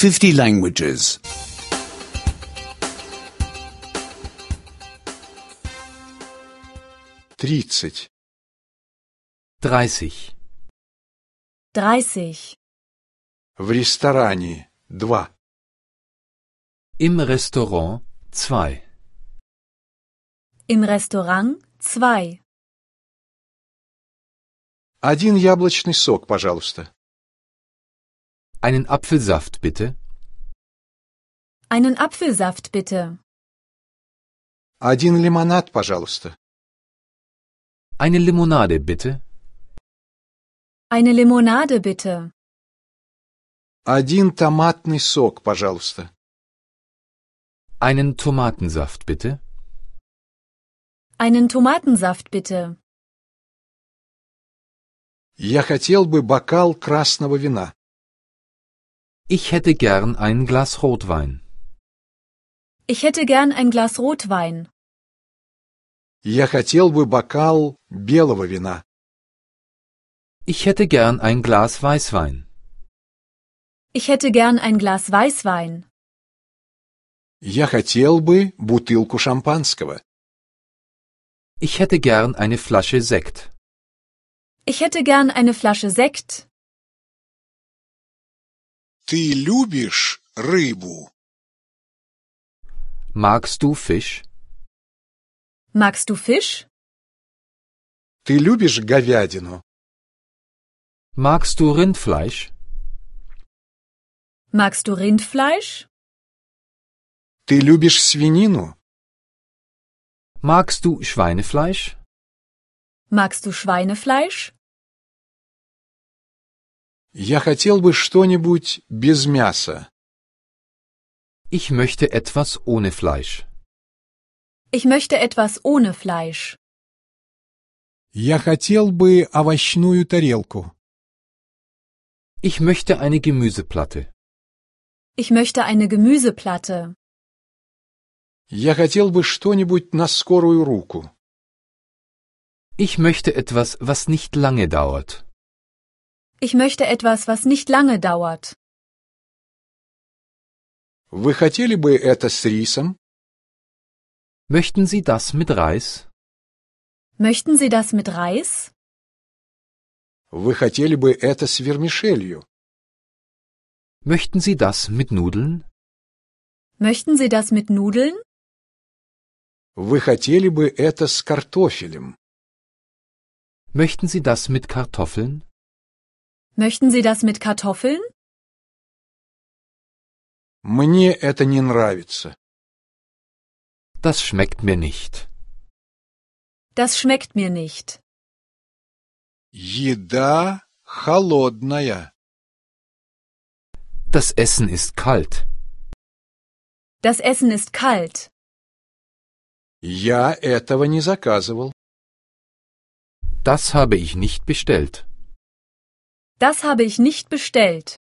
50 languages. 30. 30. 30. В ресторане 2. Im Restaurant 2. Im Restaurant 2. Один яблочный сок, пожалуйста. Einen Apfelsaft bitte. Einen Apfelsaft bitte. Один лимонад, пожалуйста. Eine Limonade bitte. Eine Limonade bitte. Один томатный сок, пожалуйста. Einen Tomatensaft bitte. Einen Tomatensaft bitte. Я хотел бы бокал красного вина. Ich hätte gern ein Glas Rotwein. Ich hätte gern ein Glas Rotwein. Я хотел бы бокал белого вина. Ich hätte gern ein Glas Weißwein. Ich hätte gern ein Glas Weißwein. Я хотел бы бутылку шампанского. Ich hätte gern eine Flasche Sekt. Ich hätte gern eine Flasche Sekt. Ты любишь рыбу? Magst du Fisch? Magst du Fisch? Ты любишь говядину? Magst du Rindfleisch? Magst du Rindfleisch? Ты любишь свинину? Magst du Schweinefleisch? Magst du Schweinefleisch? Я хотел бы что-нибудь без мяса. Ich möchte etwas ohne Fleisch. Ich möchte etwas ohne Fleisch. Я хотел бы овощную тарелку. Ich möchte eine Gemüseplatte. Ich möchte eine Gemüseplatte. Я хотел бы что-нибудь на скорую руку. Ich möchte etwas, was nicht lange dauert. Ich möchte etwas, was nicht lange dauert. Вы хотели бы это с рисом? Möchten Sie das mit Reis? Möchten Sie das mit Reis? Вы хотели бы это с вермишелью? Möchten Sie das mit Nudeln? Möchten Sie das mit Nudeln? Вы хотели бы это с картофелем? Möchten Sie das mit Kartoffeln? Möchten Sie das mit Kartoffeln? Мне это не нравится. Das schmeckt mir nicht. Das schmeckt mir nicht. Еда холодная. Das Essen ist kalt. Das Essen ist kalt. Я этого не заказывал. Das habe ich nicht bestellt. Das habe ich nicht bestellt.